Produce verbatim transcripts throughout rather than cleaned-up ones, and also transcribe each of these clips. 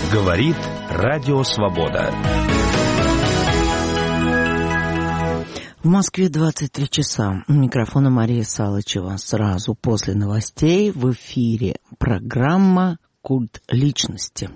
Говорит Радио Свобода. В Москве двадцать три часа. У микрофона Мария Салычева. Сразу после новостей в эфире программа «Культ личности».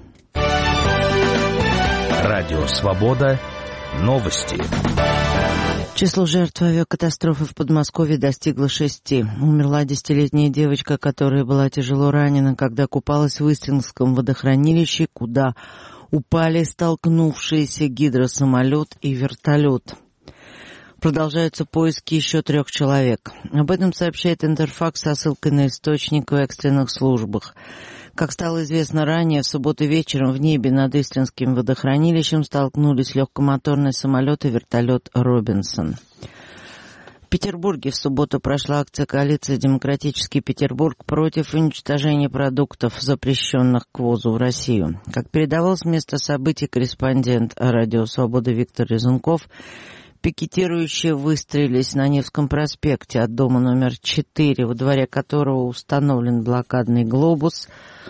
Радио Свобода. Новости. Число жертв авиакатастрофы в Подмосковье достигло шести. Умерла десятилетняя девочка, которая была тяжело ранена, когда купалась в Истринском водохранилище, куда упали столкнувшиеся гидросамолет и вертолет. Продолжаются поиски еще трех человек. Об этом сообщает Интерфакс со ссылкой на источник в экстренных службах. Как стало известно ранее, в субботу вечером в небе над Истринским водохранилищем столкнулись легкомоторный самолет и вертолет «Робинсон». В Петербурге в субботу прошла акция коалиции «Демократический Петербург» против уничтожения продуктов, запрещенных к ввозу в Россию. Как передавал с места событий корреспондент «Радио Свобода» Виктор Резунков, пикетирующие выстроились на Невском проспекте от дома номер четыре, во дворе которого установлен блокадный глобус,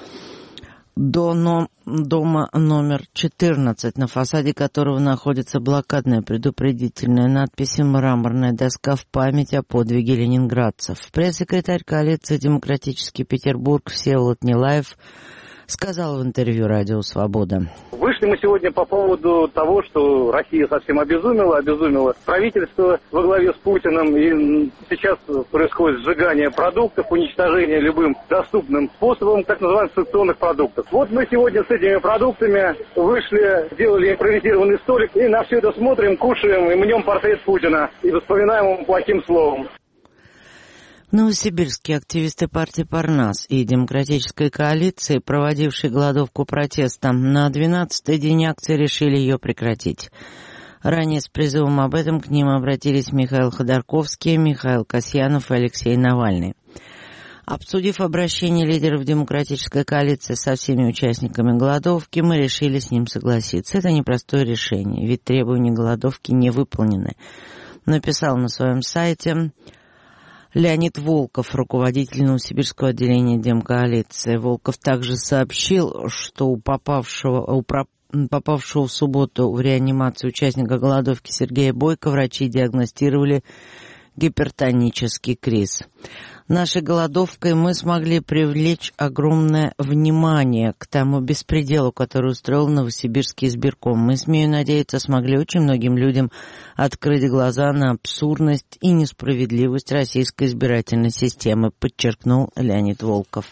до но... дома номер четырнадцать, на фасаде которого находится блокадная предупредительная надпись и мраморная доска в память о подвиге ленинградцев. Пресс-секретарь коалиции «Демократический Петербург» Всеволод Нилаев сказал в интервью «Радио Свобода». Вышли мы сегодня по поводу того, что Россия совсем обезумела, обезумела правительство во главе с Путиным, и сейчас происходит сжигание продуктов, уничтожение любым доступным способом так называемых санкционных продуктов. Вот мы сегодня с этими продуктами вышли, сделали импровизированный столик, и на все это смотрим, кушаем и мнем портрет Путина, и вспоминаем его плохим словом. В Новосибирске активисты партии «Парнас» и Демократической коалиции, проводившие голодовку протеста, на двенадцатый день акции решили ее прекратить. Ранее с призывом об этом к ним обратились Михаил Ходорковский, Михаил Касьянов и Алексей Навальный. Обсудив обращение лидеров Демократической коалиции со всеми участниками голодовки, мы решили с ним согласиться. Это непростое решение, ведь требования голодовки не выполнены. Написал на своем сайте Леонид Волков, руководитель Новосибирского отделения Демкоалиции. Волков также сообщил, что у попавшего, у про, попавшего в субботу в реанимацию участника голодовки Сергея Бойко врачи диагностировали гипертонический криз. Нашей голодовкой мы смогли привлечь огромное внимание к тому беспределу, который устроил Новосибирский избирком. Мы, смею надеяться, смогли очень многим людям открыть глаза на абсурдность и несправедливость российской избирательной системы, подчеркнул Леонид Волков.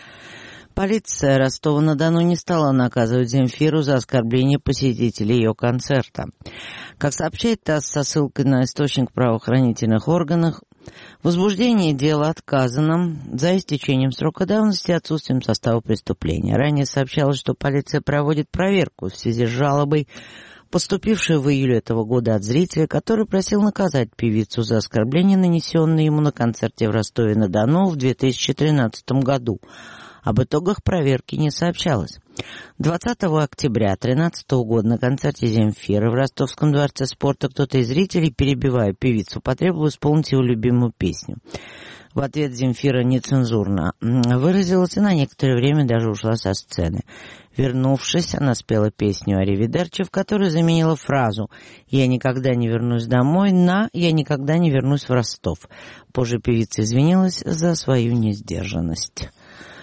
Полиция Ростова-на-Дону не стала наказывать Земфиру за оскорбление посетителей ее концерта. Как сообщает ТАСС со ссылкой на источник в правоохранительных органах, возбуждение дела отказано за истечением срока давности и отсутствием состава преступления. Ранее сообщалось, что полиция проводит проверку в связи с жалобой, поступившей в июле этого года от зрителя, который просил наказать певицу за оскорбление, нанесенное ему на концерте в Ростове-на-Дону в две тысячи тринадцатом году. Об итогах проверки не сообщалось. двадцатого октября две тысячи тринадцатого года на концерте Земфиры в Ростовском дворце спорта кто-то из зрителей, перебивая певицу, потребовал исполнить его любимую песню. В ответ Земфира нецензурно выразилась и на некоторое время даже ушла со сцены. Вернувшись, она спела песню «Аривидерчи», в которой заменила фразу «Я никогда не вернусь домой» на «Я никогда не вернусь в Ростов». Позже певица извинилась за свою несдержанность.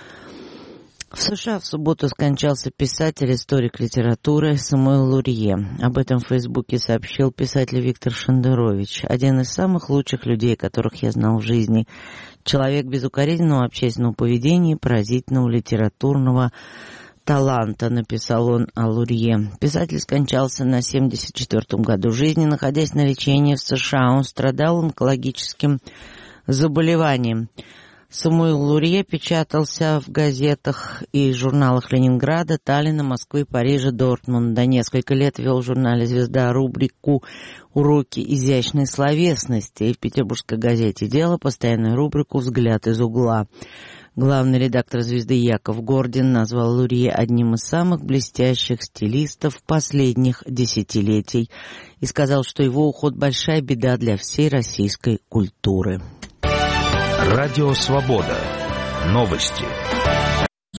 В США в субботу скончался писатель, историк литературы Самуил Лурье. Об этом в Фейсбуке сообщил писатель Виктор Шендерович, один из самых лучших людей, которых я знал в жизни. Человек безукоризненного общественного поведения и поразительного литературного таланта, написал он о Лурье. Писатель скончался на семьдесят четвёртом году жизни, находясь на лечении в США. Он страдал онкологическим заболеванием. Самуил Лурье печатался в газетах и журналах Ленинграда, Таллина, Москвы, Парижа, Дортмунда. Несколько лет вел в журнале «Звезда» рубрику «Уроки изящной словесности» и в петербургской газете «Дело» постоянную рубрику «Взгляд из угла». Главный редактор «Звезды» Яков Гордин назвал Лурье одним из самых блестящих стилистов последних десятилетий и сказал, что его уход – большая беда для всей российской культуры. Радио Свобода. Новости.